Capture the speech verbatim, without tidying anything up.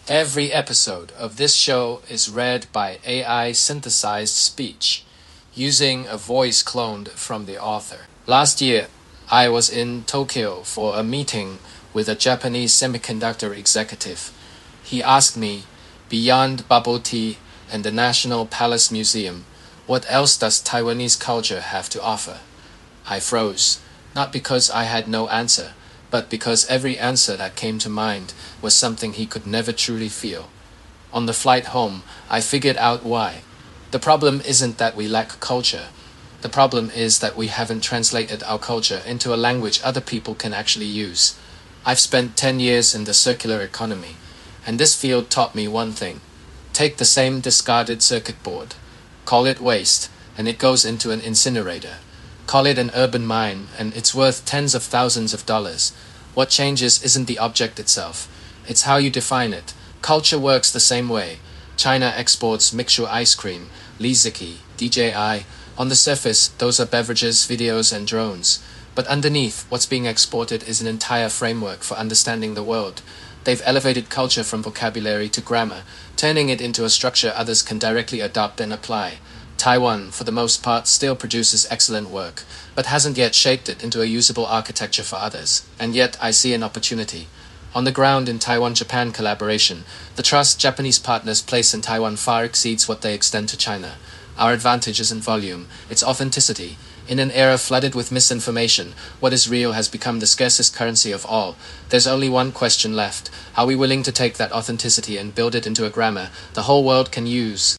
Every episode of this show is read by A I synthesized speech, using a voice cloned from the author. Last year, I was in Tokyo for a meeting with a Japanese semiconductor executive. He asked me, beyond bubble tea and the National Palace Museum, what else does Taiwanese culture have to offer? I froze, not because I had no answer, but because every answer that came to mind was something he could never truly feel. On the flight home, I figured out why. The problem isn't that we lack culture. The problem is that we haven't translated our culture into a language other people can actually use. I've spent ten years in the circular economy, and this field taught me one thing. Take the same discarded circuit board, call it waste, and it goes into an incinerator. Call it an urban mine, and it's worth tens of thousands of dollars. What changes isn't the object itself. It's how you define it. Culture works the same way. China exports mixture ice cream, Liziki, D J I. On the surface, those are beverages, videos, and drones. But underneath, what's being exported is an entire framework for understanding the world. They've elevated culture from vocabulary to grammar, turning it into a structure others can directly adopt and apply. Taiwan, for the most part, still produces excellent work, but hasn't yet shaped it into a usable architecture for others. And yet, I see an opportunity. On the ground in Taiwan-Japan collaboration, the trust Japanese partners place in Taiwan far exceeds what they extend to China. Our advantage isn't volume, it's authenticity. In an era flooded with misinformation, what is real has become the scarcest currency of all. There's only one question left. Are we willing to take that authenticity and build it into a grammar the whole world can use?